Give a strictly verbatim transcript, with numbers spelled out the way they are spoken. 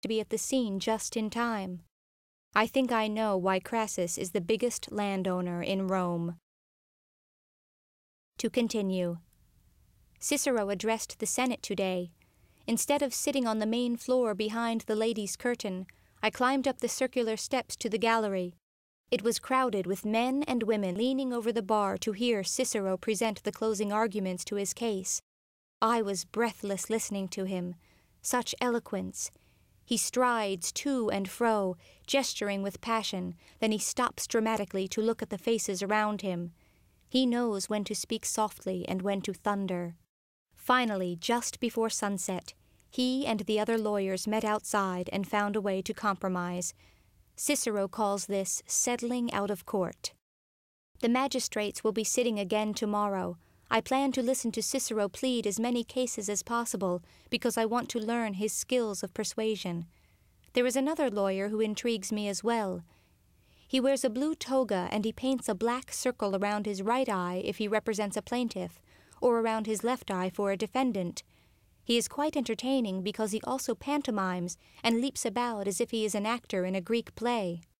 to be at the scene just in time. I think I know why Crassus is the biggest landowner in Rome. To continue. Cicero addressed the Senate today. Instead of sitting on the main floor behind the ladies' curtain, I climbed up the circular steps to the gallery. It was crowded with men and women leaning over the bar to hear Cicero present the closing arguments to his case. I was breathless listening to him. Such eloquence. He strides to and fro, gesturing with passion, then he stops dramatically to look at the faces around him. He knows when to speak softly and when to thunder. Finally, just before sunset, he and the other lawyers met outside and found a way to compromise. Cicero calls this settling out of court. The magistrates will be sitting again tomorrow. I plan to listen to Cicero plead as many cases as possible because I want to learn his skills of persuasion. There is another lawyer who intrigues me as well. He wears a blue toga and he paints a black circle around his right eye if he represents a plaintiff, or around his left eye for a defendant. He is quite entertaining because he also pantomimes and leaps about as if he is an actor in a Greek play.